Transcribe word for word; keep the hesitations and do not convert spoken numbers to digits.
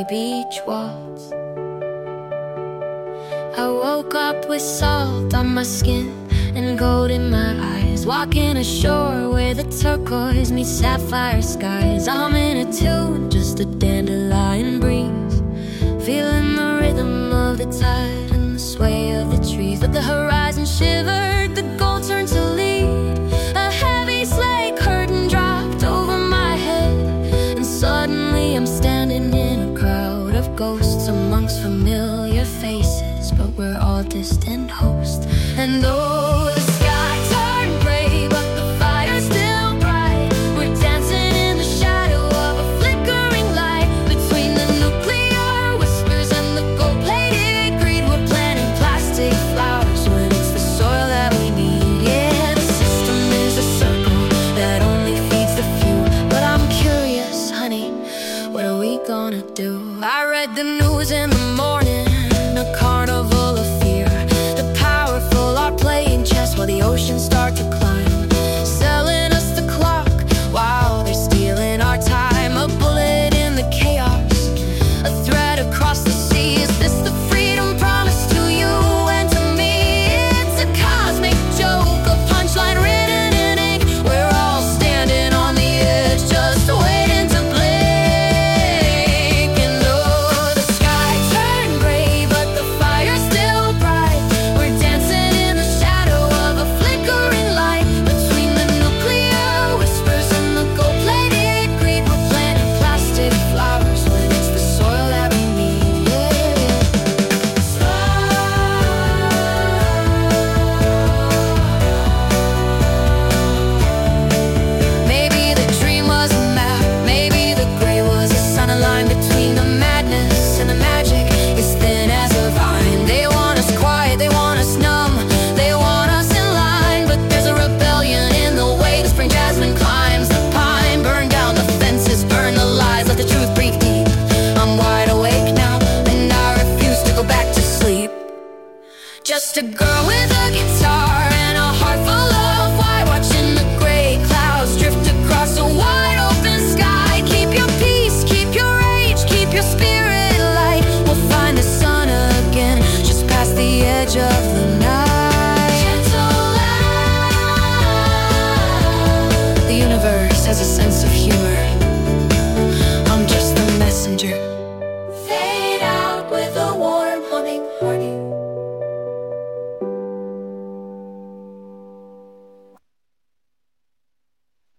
beach waltz. I woke up with salt on my skin and gold in my eyes, walking ashore where the turquoise meets sapphire skies. I'm in a tune, just a dandelion breeze, feeling the rhythm of the tide and the sway of the trees. But the horizon shivered, the gold turned to lead. A heavy sleigh curtain dropped over my head, and suddenly I'm standing in a crowd of ghosts amongst familiar faces, but we're all distant hosts. And oh, the sky turned gray, but the fire's still bright. We're dancing in the shadow of a flickering light, between the nuclear whispers and the gold-plated greed. We're planting plastic flowers when it's the soil that we need. Yeah, the system is a circle that only feeds the few. But I'm curious, honey, what are we gonna do? I read the news in the morning, a carnival of fear. The powerful are playing chess while the oceans start to climb, selling us the clock while they're stealing our time. A bullet in the chaos, a thread across the sea. Is this the freedom promised to you and to me? It's a cosmic joke, a punchline written in ink. We're all standing on the edge, just waiting to blink. And oh, the sky turned gray, but the fire's still bright. We're dancing in the shadow of a flickering light, between the nuclear whispers and the gold-plated greed. We're planting plastic flowers when it's the soil that we need. Maybe the dream was a map, maybe the gray was a sun. A line between the madness and the magic is thin as a vine. They want us quiet, they want us numb, they want us in line. But there's a rebellion in the way the spring jasmine climbs the pine. Burn down the fences, burn the lies, let the truth breathe deep. I'm wide awake now, and I refuse to go back to sleep. Just a girl with a guitar